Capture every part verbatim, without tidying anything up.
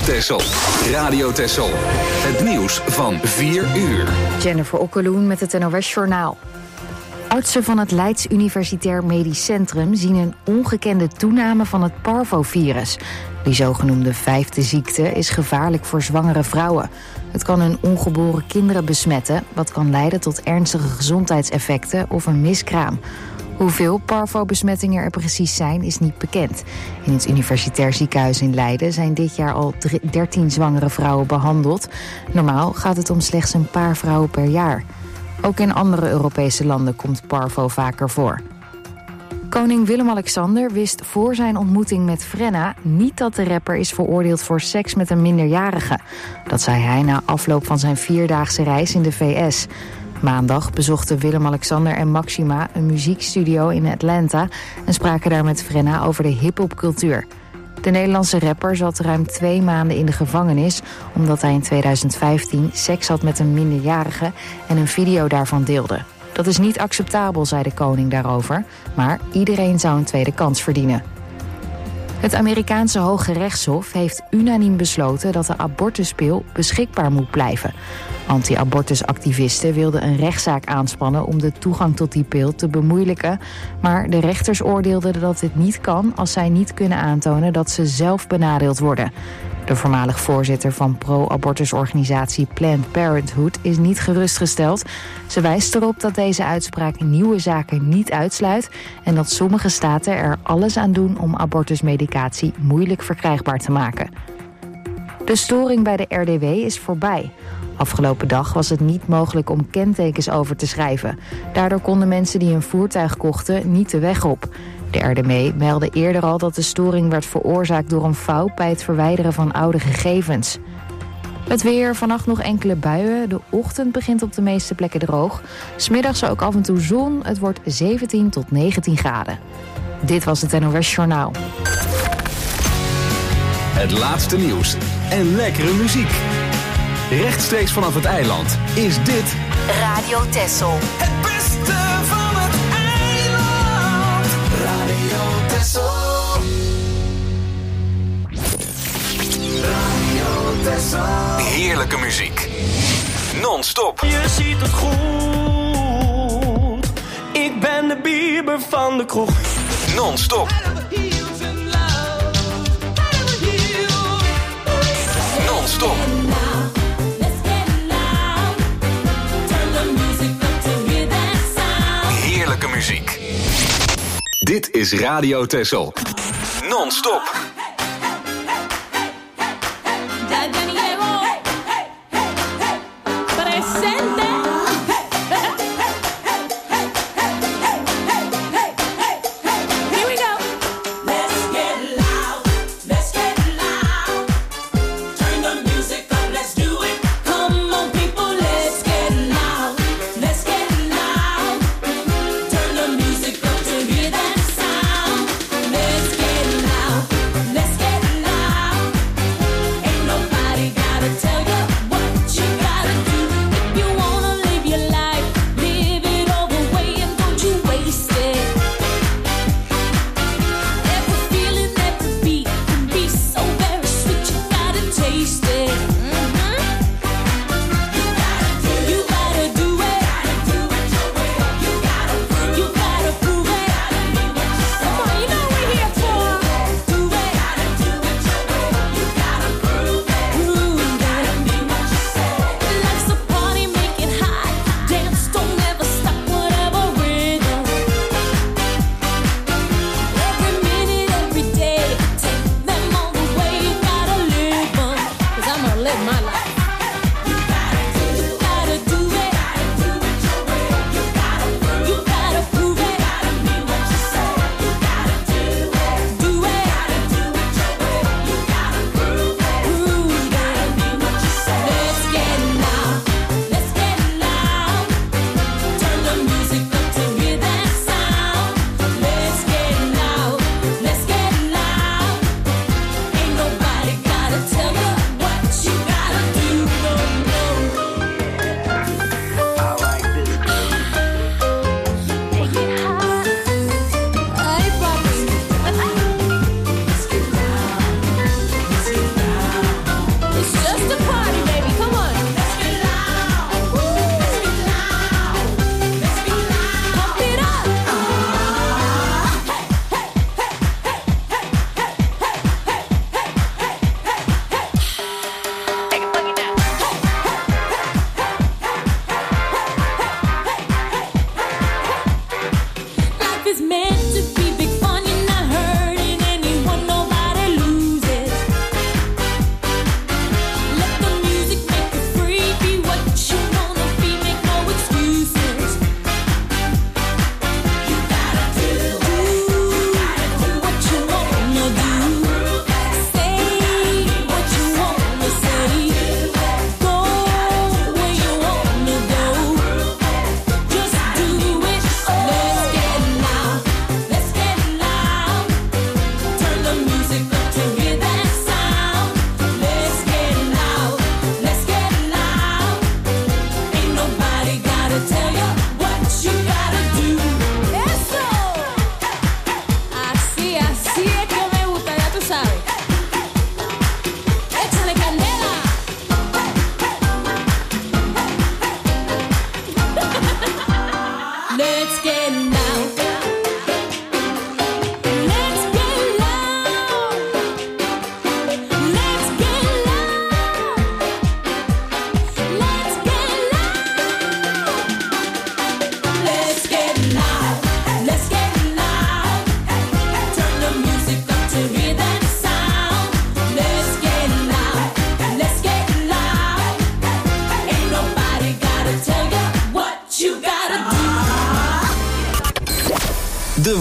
Texel. Radio Texel. Het nieuws van vier uur. Jennifer Okkeloen met het N O S-journaal. Artsen van het Leids Universitair Medisch Centrum zien een ongekende toename van het parvovirus. Die zogenoemde vijfde ziekte is gevaarlijk voor zwangere vrouwen. Het kan hun ongeboren kinderen besmetten, wat kan leiden tot ernstige gezondheidseffecten of een miskraam. Hoeveel parvo-besmettingen er precies zijn, is niet bekend. In het Universitair Ziekenhuis in Leiden zijn dit jaar al dertien zwangere vrouwen behandeld. Normaal gaat het om slechts een paar vrouwen per jaar. Ook in andere Europese landen komt parvo vaker voor. Koning Willem-Alexander wist voor zijn ontmoeting met Frenna niet dat de rapper is veroordeeld voor seks met een minderjarige. Dat zei hij na afloop van zijn vierdaagse reis in de V S. Maandag bezochten Willem-Alexander en Maxima een muziekstudio in Atlanta en spraken daar met Frenna over de hiphopcultuur. De Nederlandse rapper zat ruim twee maanden in de gevangenis omdat hij in tweeduizend vijftien seks had met een minderjarige en een video daarvan deelde. Dat is niet acceptabel, zei de koning daarover, maar iedereen zou een tweede kans verdienen. Het Amerikaanse Hoge Rechtshof heeft unaniem besloten dat de abortuspil beschikbaar moet blijven. Anti-abortusactivisten wilden een rechtszaak aanspannen om de toegang tot die pil te bemoeilijken, maar de rechters oordeelden dat dit niet kan als zij niet kunnen aantonen dat ze zelf benadeeld worden. De voormalig voorzitter van pro-abortusorganisatie Planned Parenthood is niet gerustgesteld. Ze wijst erop dat deze uitspraak nieuwe zaken niet uitsluit en dat sommige staten er alles aan doen om abortusmedicatie moeilijk verkrijgbaar te maken. De storing bij de R D W is voorbij. Afgelopen dag was het niet mogelijk om kentekens over te schrijven. Daardoor konden mensen die een voertuig kochten niet de weg op. De R D W meldde eerder al dat de storing werd veroorzaakt door een fout bij het verwijderen van oude gegevens. Het weer, vannacht nog enkele buien. De ochtend begint op de meeste plekken droog. 'S Middags ook af en toe zon. Het wordt zeventien tot negentien graden. Dit was het N O S Journaal. Het laatste nieuws en lekkere muziek. Rechtstreeks vanaf het eiland is dit Radio Texel. Het beste van het eiland. Radio Texel. Radio Texel. heerlijke muziek. Non-stop. Je ziet het goed. Ik ben de Bieber van de kroeg. Non-stop. Non-stop. Heerlijke muziek. Dit is Radio Texel. Non-stop.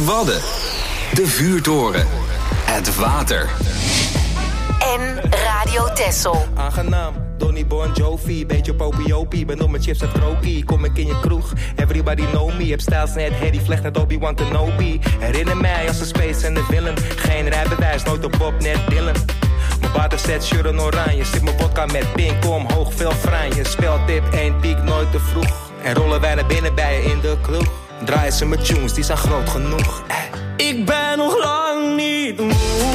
De Wadden. De Vuurtoren. Het water. En Radio Texel. Aangenaam, Donny Bon Jovi, beetje popiopie. Ben op mijn chips en krokie, kom ik in je kroeg. Everybody know me, heb stijls net Harry Vlecht net Obi-Wan Kenobi. Herinner mij als de Space en de Villain. Geen rijbewijs, nooit op Bob, net Dylan. Mijn waterset, shirt en oranje. Zit mijn vodka met pink omhoog, veel franje. Speltip, één piek, nooit te vroeg. En rollen wij naar binnen bij je in de kroeg. Draaien ze met tunes, die zijn groot genoeg. Eh. Ik ben nog lang niet moe.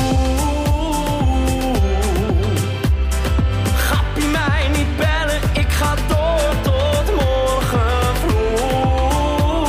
Gappie mij niet bellen, ik ga door tot morgen vroeg.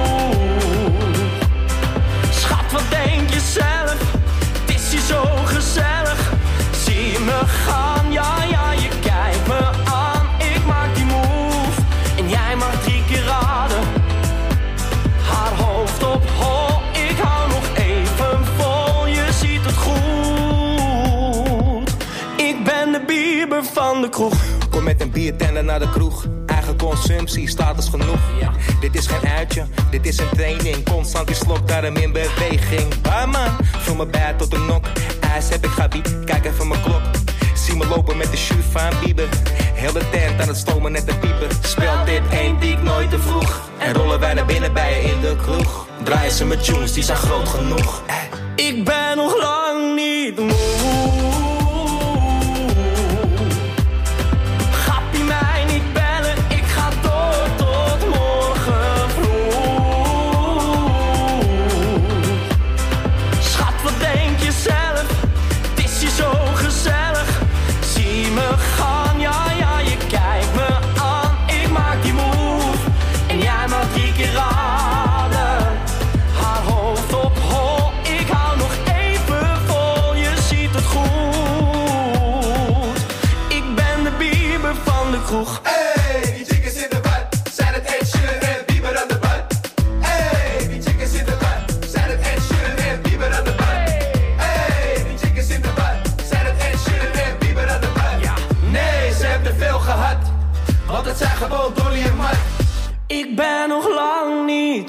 Schat, wat denk je zelf? Het is hier zo gezellig. Zie me gaan, ja ja, je kijkt me aan. Ik maak die move en jij mag drie keer raden. Haar hoofd op hol, ik hou nog even vol, je ziet het goed. Ik ben de Bieber van de kroeg. Kom met een biertender naar de kroeg. Eigen consumptie, status genoeg. Ja. Dit is geen uitje, dit is een training. Constant die slok, daarom in beweging. Barman, vul me bij tot de nok. IJs heb ik gabi, kijk even mijn klok. Zie me lopen met de shoe van Bieber. Heel de tent aan het stomen net de pieper. Speelt dit één piek nooit te vroeg. En rollen wij naar binnen bij je in de kroeg. Draaien ze met tunes, die zijn groot genoeg. Eh. Ik ben nog lang niet moe. Gappie mij niet bellen, ik ga door tot morgen vroeg. Schat, wat denk je zelf? Het is hier zo gezellig. Zie me gaan, ja ja, je kijkt me aan. Ik maak die move en jij mag drie keer raden. Haar hoofd op hol, ik hou nog even vol, je ziet het goed. Ik ben de Bieber van de kroeg. Hey, die chicks in de bad, zijn het Ed Sheeran en Bieber aan de bad. Hey, die chicks in de bad, zijn het Ed Sheeran en Bieber aan de bad. Hey, die chicks in de bad, zijn het Ed Sheeran en Bieber aan de bad. Ja. Nee, ze hebben te veel gehad, want het zijn gewoon Dolly en Matt. Ik ben nog lang niet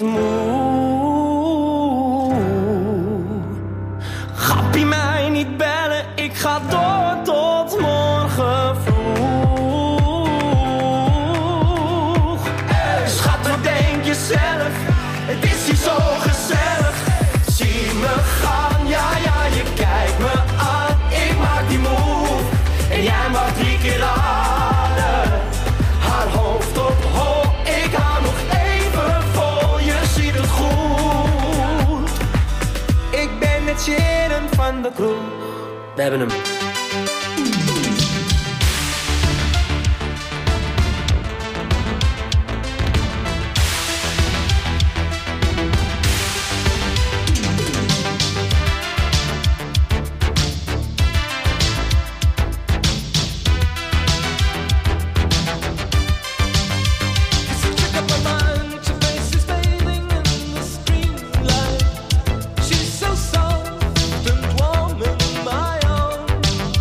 moe. Gappie mij niet bellen, ik ga door tot morgen vroeg. Schat, wat denk je zelf? Het is hier zo gezellig. Zie me gaan, ja ja, je kijkt me aan. Ik maak die move en jij mag drie keer raden. Haar hoofd op hol, ik hou nog even vol, je ziet het goed. Ik ben het Sharon van de kroeg. We hebben hem. She's so soft and warm in my arms.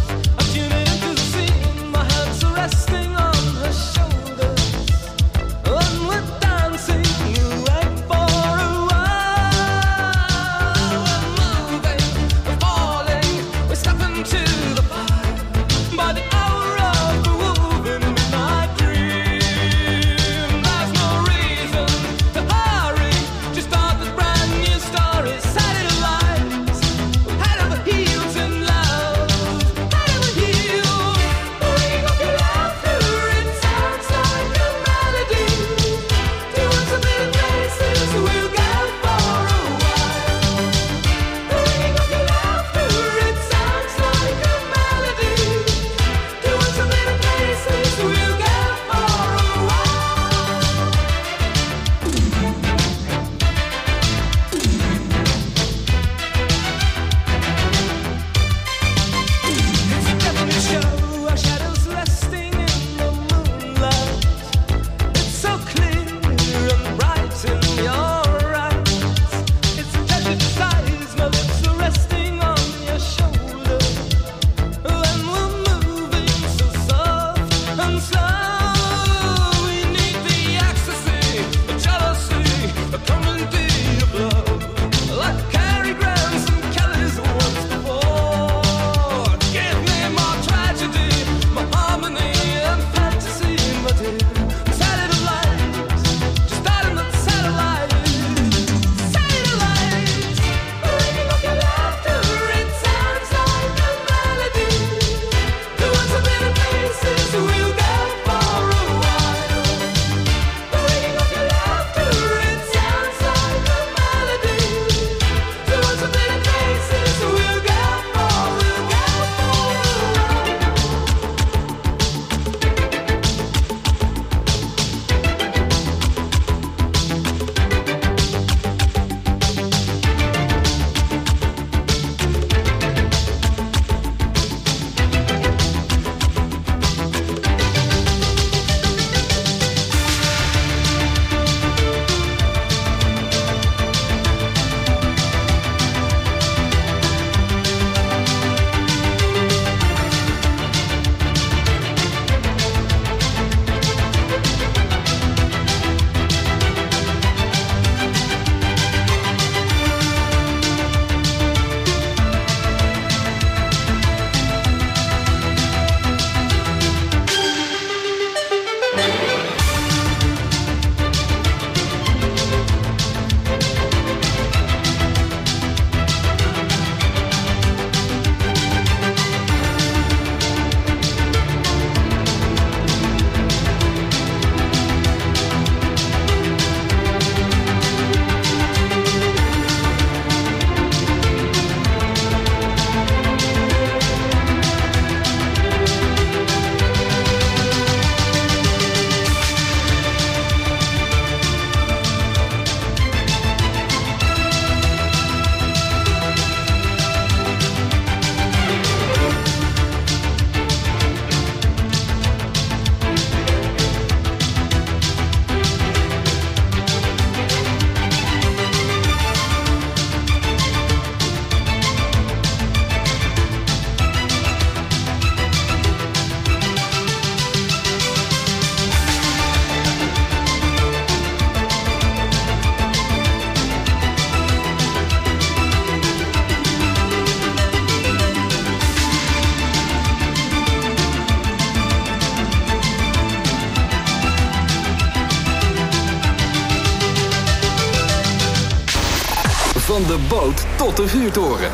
boot tot de vuurtoren.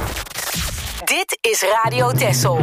Dit is Radio Texel.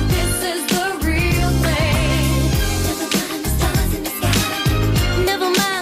Never mind.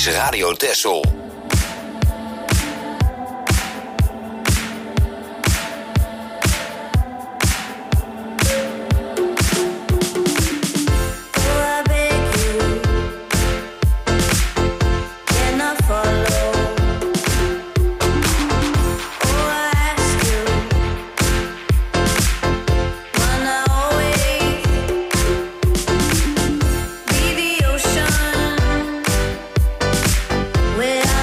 is Radio Texel. Where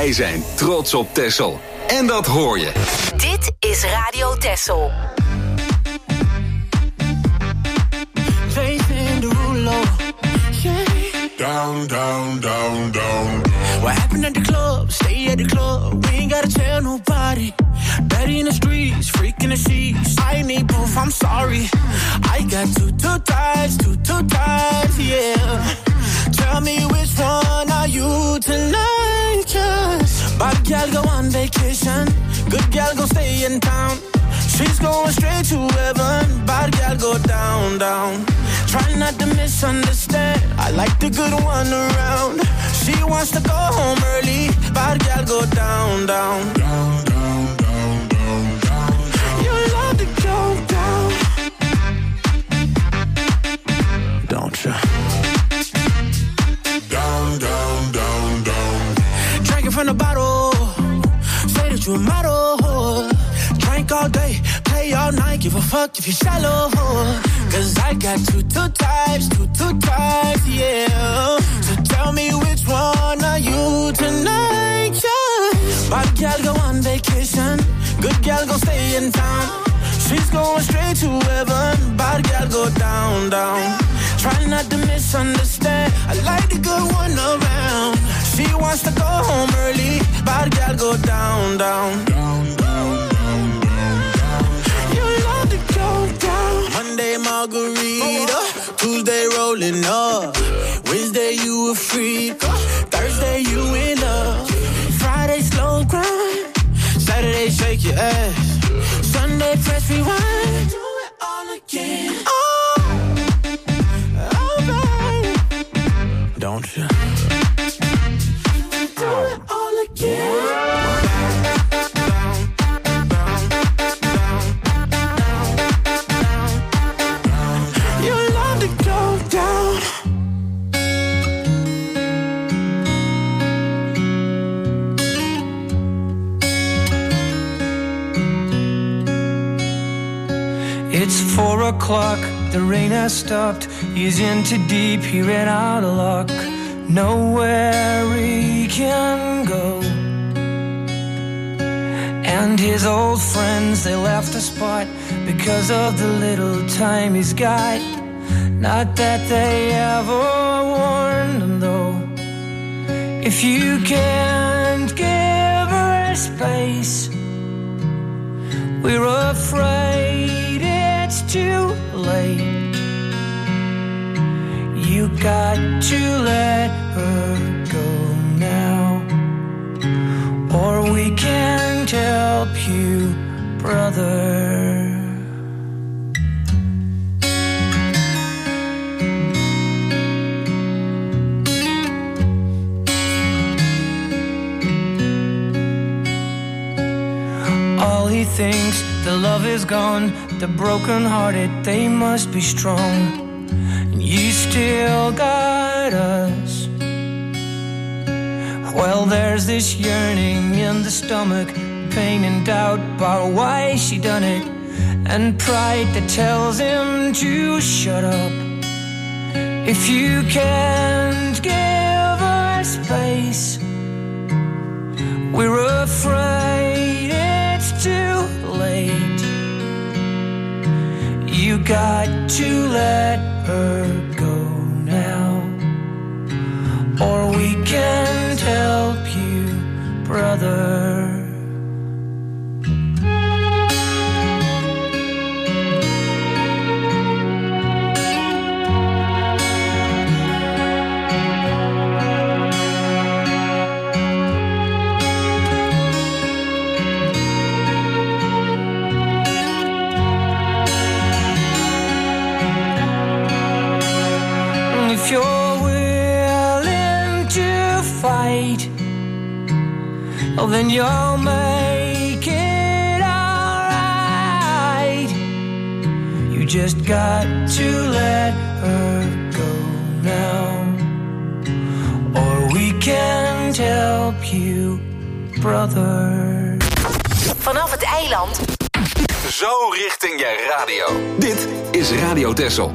Wij zijn trots op Texel. En dat hoor je. Dit is Radio Texel. Down, down, down, down. What happened at the club? Stay at the club. We ain't gotta tell nobody. Daddy in the streets, freaking the sheets. I need proof, I'm sorry. I got two, two times, two, two times, yeah. Tell me which one are you tonight, yes. Bad girl go on vacation. Good girl go stay in town. She's going straight to heaven. Bad girl go down, down. Try not to misunderstand. I like the good one around. She wants to go home early. Bad girl go down, down. Down, down, down, down, down. You love to go down. Don't you? Down, down, down, down. Drinking from the bottle. Say that you're a model. Drink all day, play all night. Give a fuck if you're shallow. Cause I got two, two types, two, two types, yeah. So tell me which one are you tonight, yeah. Bad girl go on vacation. Good girl go stay in town. She's going straight to heaven. Bad girl go down, down. Try not to misunderstand. I like the good one around. She wants to go home early. Bad girl go down, down. Down, down, down, down, down. You love to go down. Monday margarita, Tuesday rolling up, Wednesday you a freak, Thursday you in love, Friday slow grind, Saturday shake your ass, Sunday press rewind, do it all again. Oh, oh babe, don't you? Do it all again. It's four o'clock, the rain has stopped. He's in too deep, he ran out of luck. Nowhere he can go. And his old friends, they left the spot because of the little time he's got. Not that they ever warned him though. If you can't give her space, we're afraid it's too late. You got to let her go now, or we can't help you, brother. All he thinks, the love is gone. The broken-hearted, they must be strong. And you still got us. Well, there's this yearning in the stomach, pain and doubt about why she done it, and pride that tells him to shut up. If you can't give her space, we're afraid it's too late. You got to let her go now, or we can't help you, brother. If you're willing to fight, oh, then you'll make it alright. You just got to let her go now, or we can't help you, brother. Vanaf het eiland. Zo richting je radio. Dit is Radio Texel.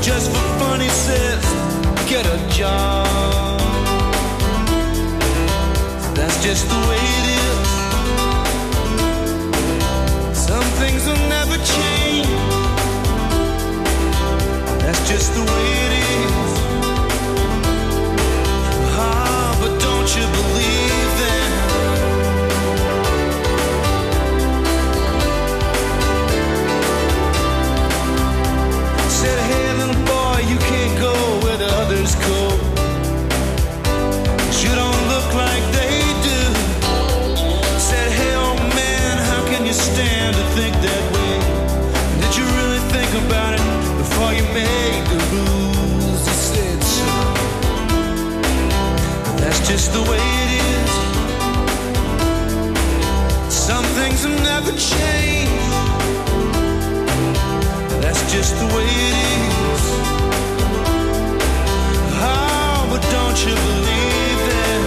just for fun, he says, get a job. That's just the way it is. Some things will never change. That's just the way it is. Ah, but don't you believe that? Said, hey little boy, you can't go where the others go. You don't look like they do. Said, hey old man, how can you stand to think that way? Did you really think about it before you made the rules? He said so. That's just the way it is. Some things will never change. That's just the way it is. Oh, but don't you believe that?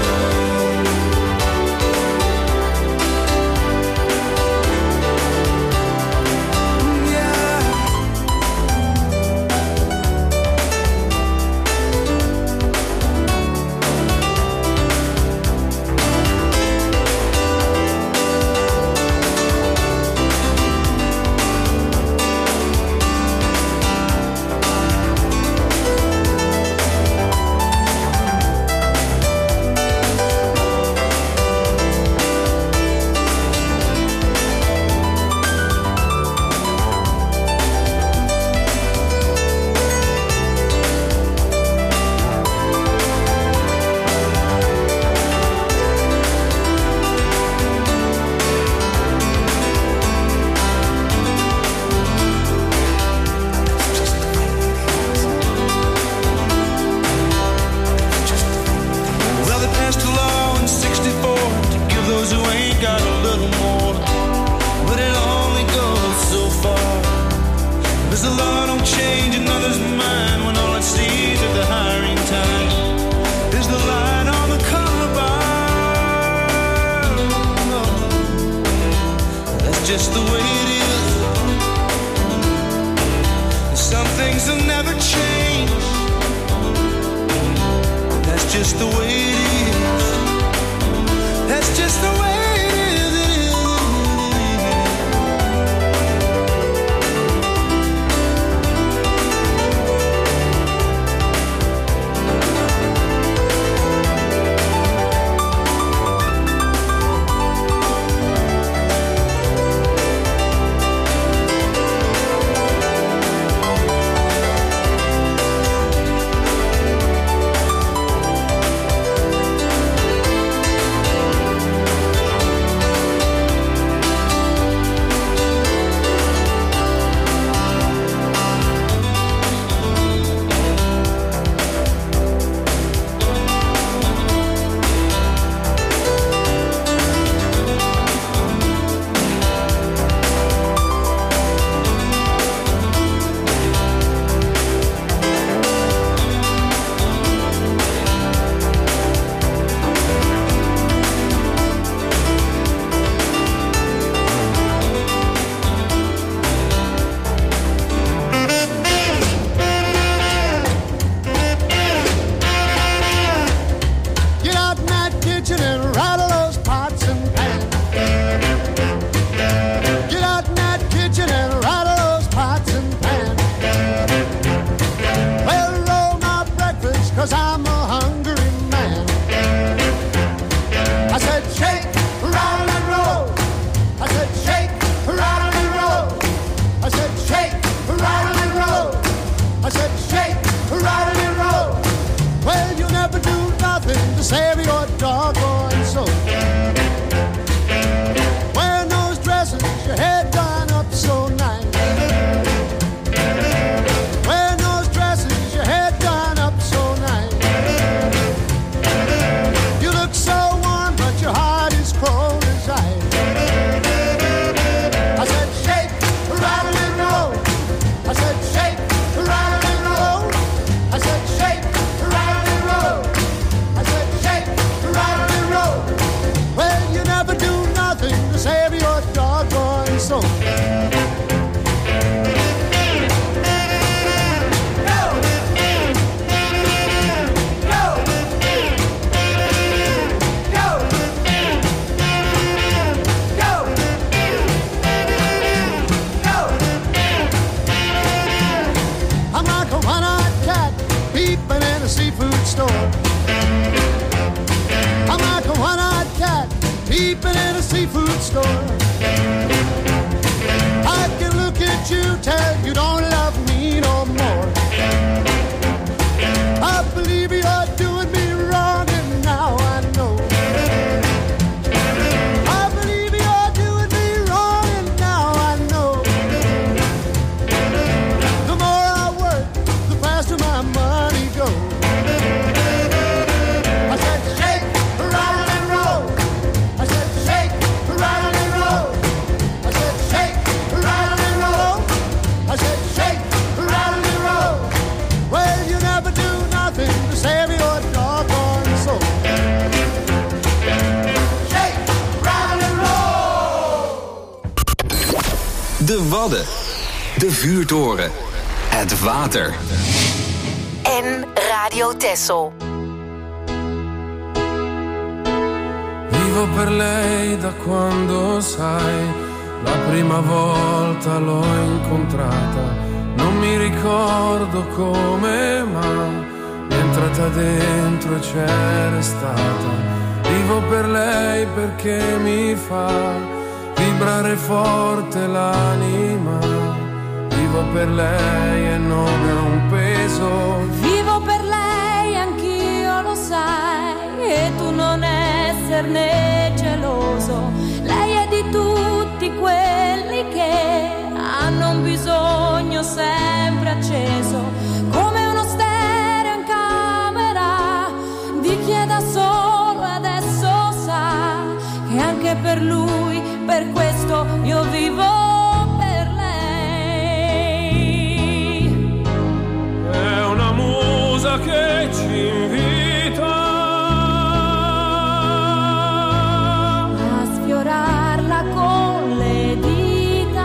de Wadden, de vuurtoren, het water. En Radio Texel. Vivo per lei da quando, sai, la prima volta l'ho incontrata. Non mi ricordo come, ma mi è entrata dentro e c'è restata. Vivo per lei perché mi fa vibrare forte l'anima. Vivo per lei e non è un peso. Vivo per lei, anch'io lo sai, e tu non esserne geloso. Lei è di tutti quelli che hanno un bisogno sempre acceso, come uno stereo in camera di chi è da solo e adesso sa che anche per lui, per questo io vivo per lei. È una musa che ci invita a sfiorarla con le dita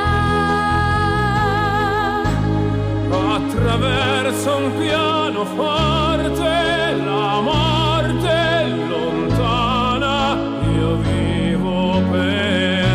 attraverso un pianoforte, la morte è lontana, io vivo per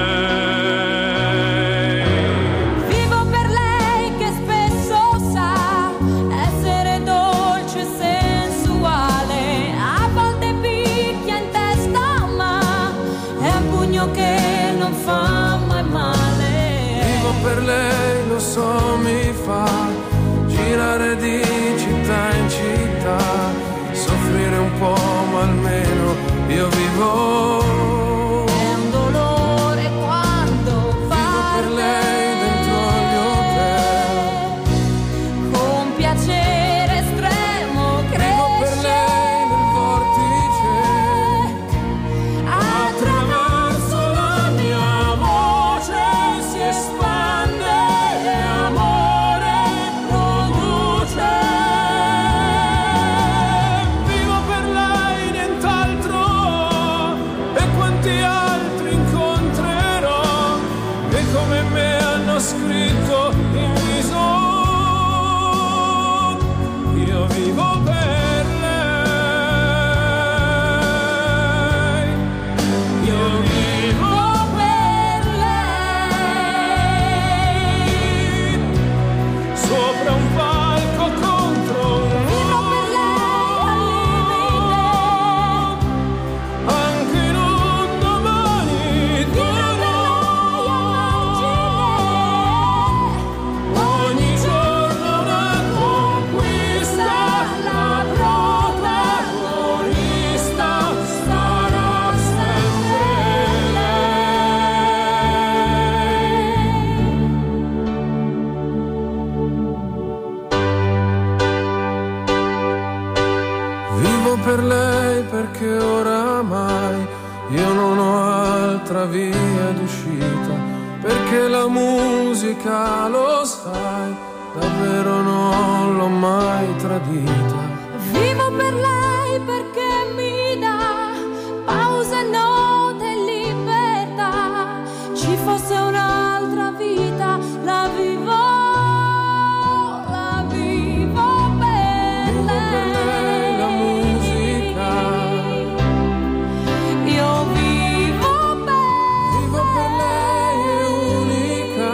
lei. Vivo per lei che spesso sa essere dolce e sensuale, a volte picchia in testa ma è un pugno che non fa mai male. Vivo per lei, lo so, mi fa girare di città in città, soffrire un po' ma almeno io vivo. È un dolore quando Vivo per lei dentro agli hotel, con piacere estremo cresce. vivo per lei nel vortice, attraverso la mia voce si espande e amore produce. Vivo per lei, nient'altro, e quanti altri incontrerò che come me hanno scritto in viso. Io vivo per lei, io vivo Per lei, sopra un palco contro un vivo per lei al limite, anche in un domani vivo per lei a margine. ogni giorno una conquista, la protagonista sarà sempre lei. Vivo per lei perché oramai io non ho altra via d'uscita, perché la musica, lo sai, davvero non l'ho mai tradita. Vivo per lei perché mi dà pause, note e libertà. Ci fosse un'altra vita, la vivo, la vivo per Vivo per lei la musica, io vivo per vivo per lei è unica.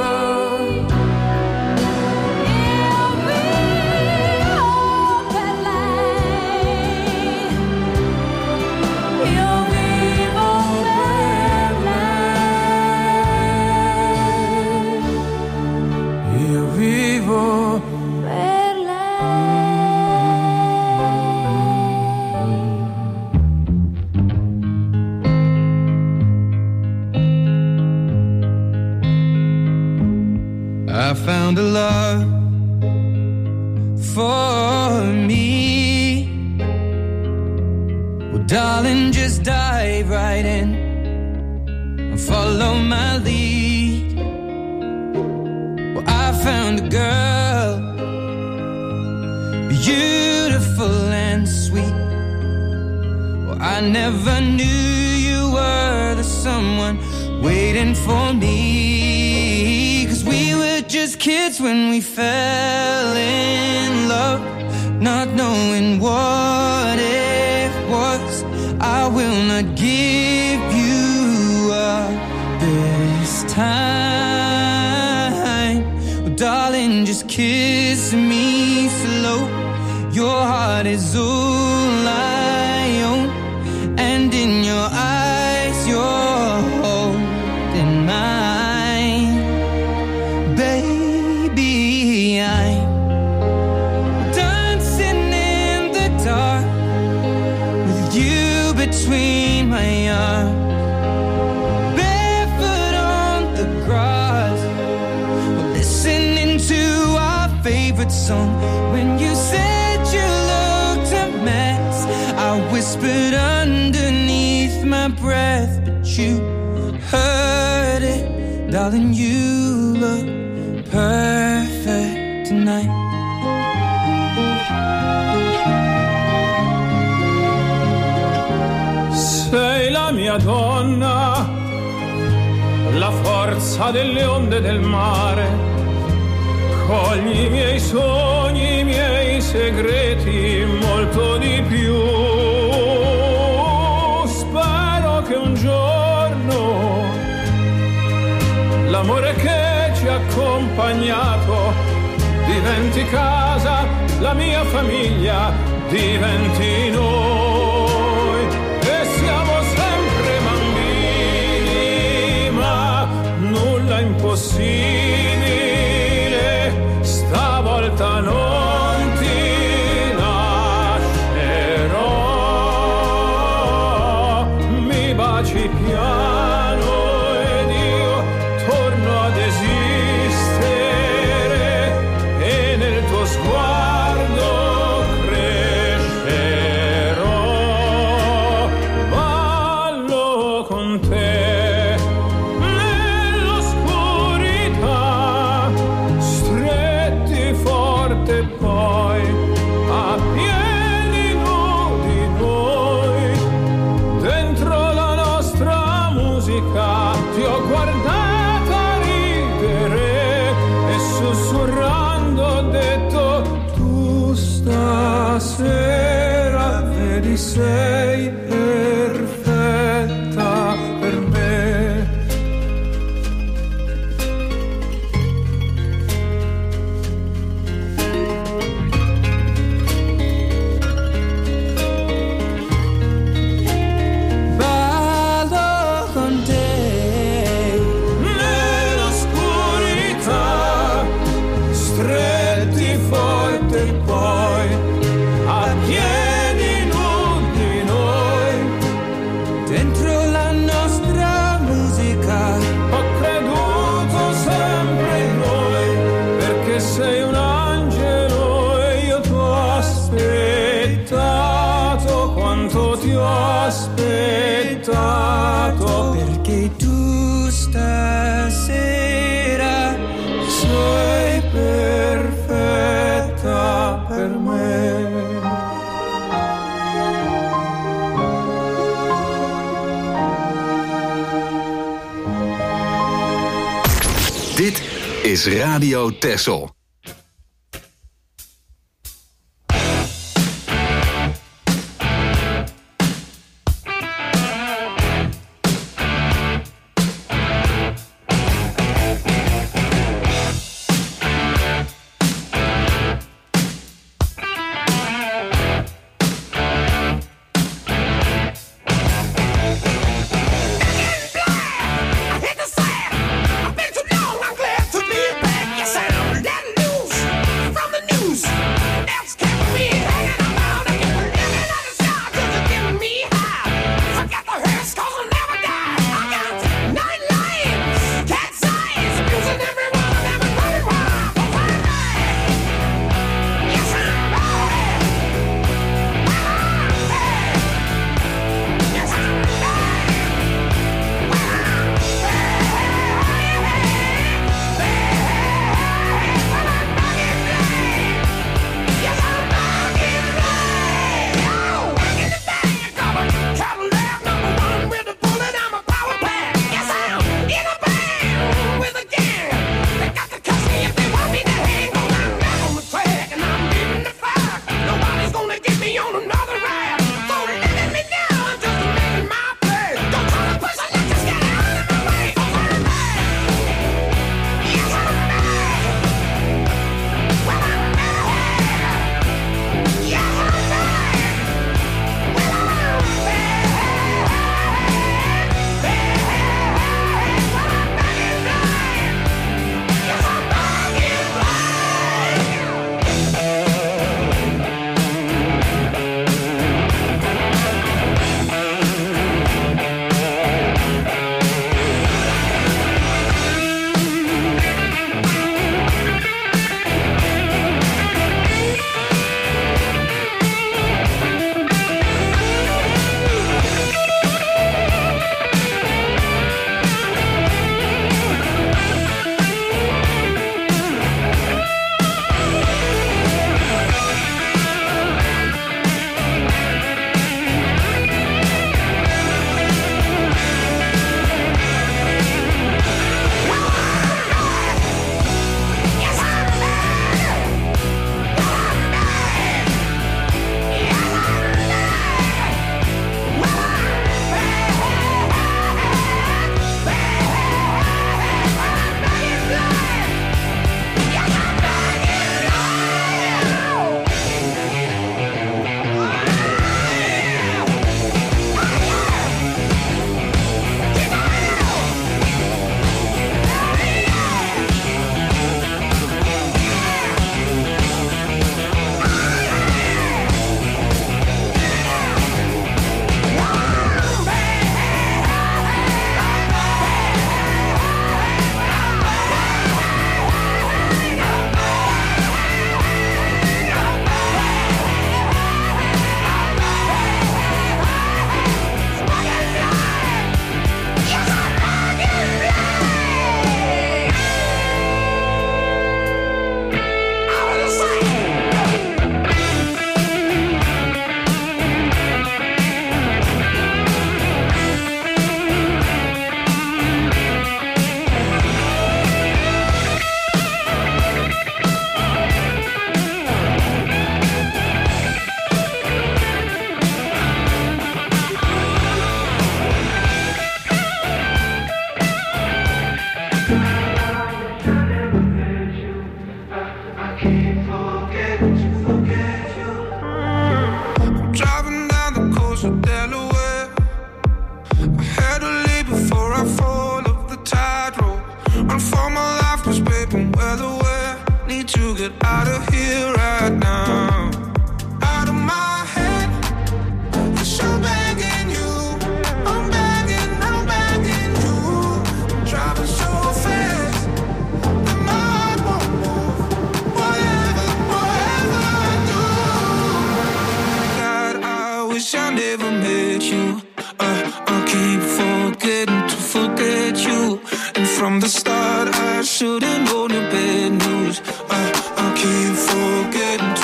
io vivo per lei, io vivo per lei, io vivo per lei. I found a love for me. Well, darling, just dive right in and follow my lead. Well, I found a girl, beautiful and sweet. Well, I never knew you were the someone waiting for me. just kids when we fell in love, not knowing what it was. I will not give you up this time. Oh, darling, just kiss me slow. Your heart is all I own, and in your eyes you're holding mine. Baby, I'm dancing in the dark with you between my arms, barefoot on the grass, listening to our favorite song. When you said you looked a mess, I whispered underneath my breath, but you heard it. Darling, you look perfect tonight. Sei la mia donna, la forza delle onde del mare. Cogli i miei sogni, i miei segreti, molto di più. Spero che un giorno l'amore che ci ha accompagnato diventi casa, la mia famiglia diventi noi. E siamo sempre bambini, ma nulla impossibile, stavolta non ti lascerò. Mi baci piano ed io torno ad esistere, e nel tuo sguardo crescerò. Ballo con te nell'oscurità, stretti forte poi a piedi nudi noi, dentro la nostra musica. Ti ho guardata ridere e sussurrando ho detto: tu stasera vedi sei perfetta per me. Ballo con te Nell'oscurità, stretti forte poi a piedi nudi noi, dentro la nostra musica. ho creduto sempre in noi, perché sei un angelo e io t'ho aspettato quanto ti ho aspettato. Perché tu stasera sei perfetta per me. Dit is Radio Texel. I hit the sand. I've been too long, I'm glad to be back. Yes, I'm letting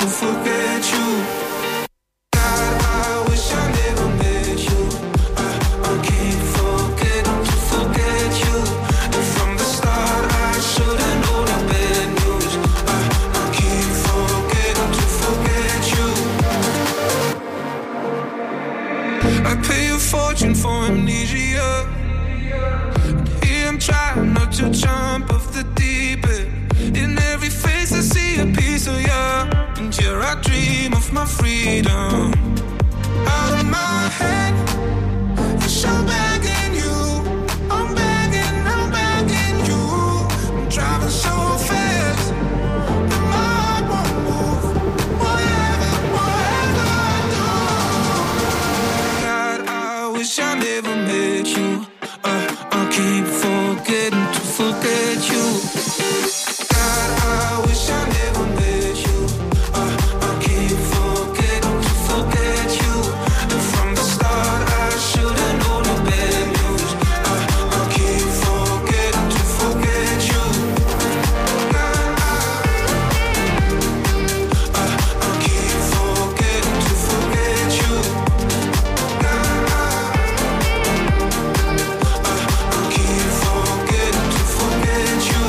to forget you. God, I wish I never met you. I, I keep forgetting to forget you. And from the start I should've known the bad news. I, I keep forgetting to forget you. I pay a fortune for amnesia. Here I'm trying not to jump off the deep end. In every face I see a piece of you. And here I dream of my freedom. Out of my head, for sure begging you. I'm begging, I'm begging you. I'm driving so fast that my heart won't move. Whatever, whatever I do. God, I wish I never met you. Uh, I keep forgetting to forget you. God, I wish I never met you. Uh, I keep forgetting to forget you. And from the start I should've known the bad news. Uh, I keep forgetting to forget you. God, I, uh, I keep forgetting to forget you. God, I, uh, I keep forgetting to forget you.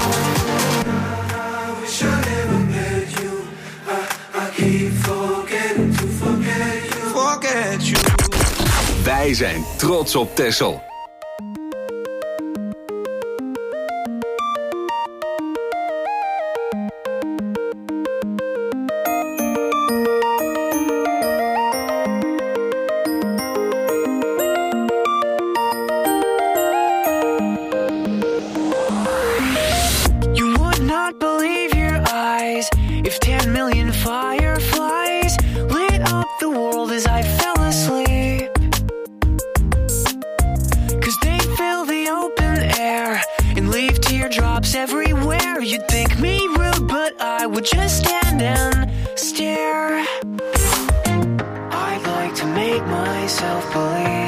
I wish I never met you. I, I keep forgetting to forget you. Forget you. Wij zijn trots op Texel. You would not believe your eyes if ten million fireflies lit up the world as I fell asleep. Cause they fill the open air and leave teardrops everywhere. You'd think me rude, but I would just stand and stare. I'd like to make myself believe